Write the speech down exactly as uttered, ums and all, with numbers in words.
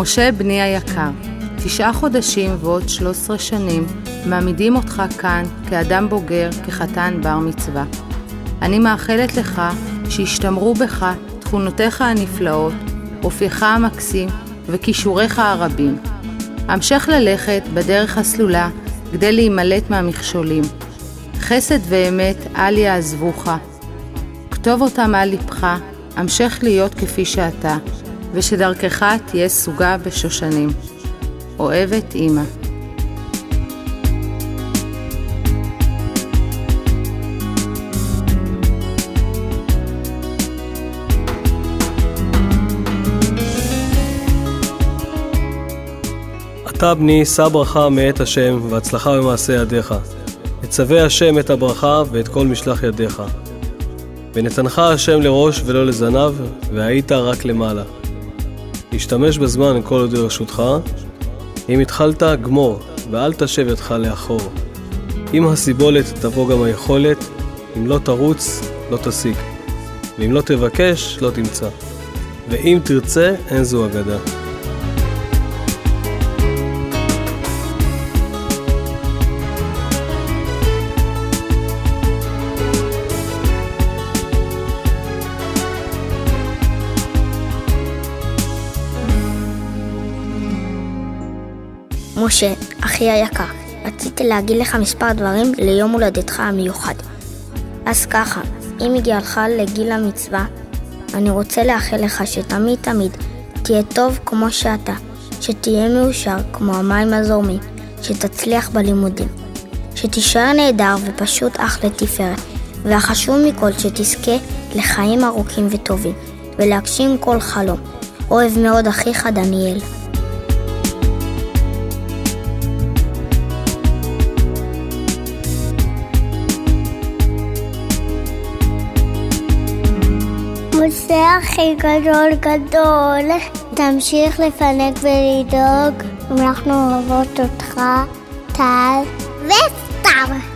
משה בני היקר, תשעה חודשים ועוד שלוש עשרה שנים מעמידים אותך כאן כאדם בוגר, כחתן בר מצווה. אני מאחלת לך שישתמרו בך תכונותיך הנפלאות, אופייך המקסים וכישוריך הרבים. המשך ללכת בדרך הסלולה כדי להימלט מהמכשולים. חסד ואמת אל יעזבוך. כתוב אותם על ליבך, המשך להיות כפי שאתה, ושדרכך תהיה סוגה בשושנים. אוהבת אמא. אתה בני, שא ברכה מאת השם והצלחה במעשה ידיך. יצווה השם את הברכה ואת כל משלח ידיך. ונתנך השם לראש ולא לזנב, והיית רק למעלה. השתמש בזמן כל עוד לרשותך. אם התחלת, גמור, ואל תשב ידך לאחור. אם הסיבולת תבוא גם היכולת, אם לא תרוץ, לא תשיג. ואם לא תבקש, לא תמצא. ואם תרצה, אין זו אגדה. משה, אחי היקר, רציתי להגיד לך מספר דברים ליום הולדתך המיוחד. אז ככה, אם הגיעך לגיל המצווה, אני רוצה לאחל לך שתמיד תמיד תהיה טוב כמו שאתה, שתהיה מאושר כמו המים הזורמים, שתצליח בלימודים, שתישאר נהדר ופשוט אח לתפארת, והחשוב מכל שתזכה לחיים ארוכים וטובים, ולהגשים כל חלום. אוהב מאוד אחיך דניאל. משה הכי גדול גדול, תמשיך לפנק ולדאוג, אנחנו אוהבות אותך, טל וסתיו.